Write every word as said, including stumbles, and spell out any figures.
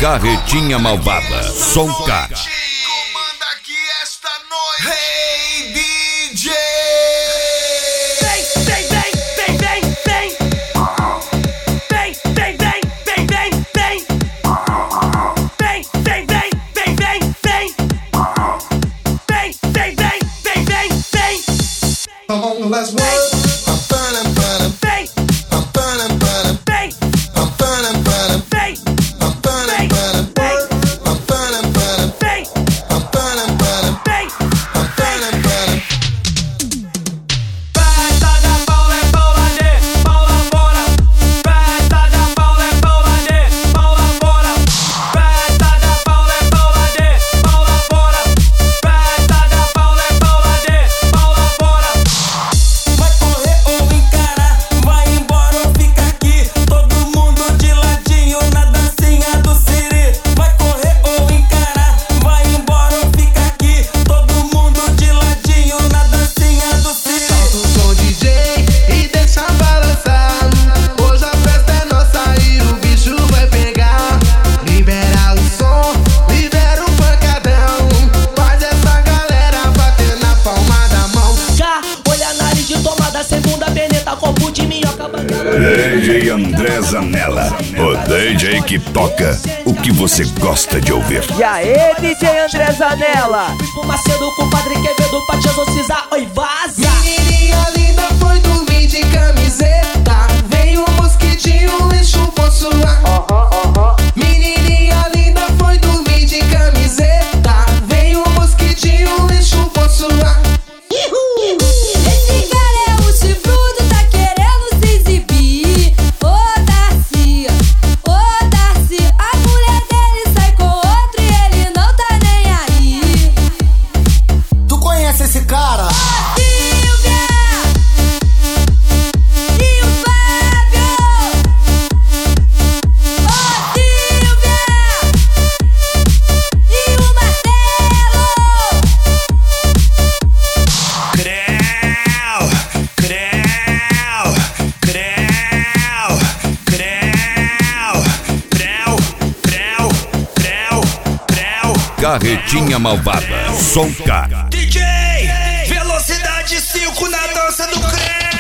Carretinha Malvada, som K. Comanda aqui esta noite. Hey D J. Vem, vem, vem, vem, vem, vem. Vem, vem, vem, vem, vem, vem. Vem, vem, vem, vem, vem, vem. Vem, vem, vem, vem, vem, vem. Come on, let's work. I'm burning, burning. Vem, I'm burning, burning. vem, I'm burning, burning. vem, I'm burning, burning. vem, I'm burning, burning. vem, I'm burning, burning. vem. I'm burning, burning. Festa da Paula é Paula de Paula fora. Festa da Paula é Paula de Paula fora. Festa da Paula é Paula de Paula fora. Festa da Paula é Paula de Paula fora. Vai correr ou encarar, vai embora ou fica aqui. Todo mundo de ladinho na dancinha do Siri. Vai correr ou encarar, vai embora ou fica aqui. Todo mundo de ladinho na dancinha do Siri. Solta o som D J e deixa balançar. Hoje a festa é nossa e o bicho vai pegar. Libera o som, libera o pancadão. Faz essa galera bater na palma da mão. Já, olha a nariz de tomada, segunda peneta, copo de minhoca, banana. D J André Zanella, o D J que toca o que você gosta de ouvir. E aí, D J André Zanella? Fumaceiro com o Padre Quevedo pra te exorcizar, oi, vaza. Menininha linda foi dormir de camiseta. Veio um mosquitinho e chupou sua. Menininha linda foi dormir de camiseta. Veio um mosquitinho e chupou sua. Esse cara é o chifrudo, tá querendo se exibir. Ô Darcy, ô Darcy, a mulher dele sai com outro e ele não tá nem aí. Tu conhece esse cara? Silvia e o Fábio. Ô Silvia e o Marcelo. Creu, creu, creu, creu, creu, creu, creu, creu. Carretinha Malvada, som K. D J, velocidade cinco na dança do creu.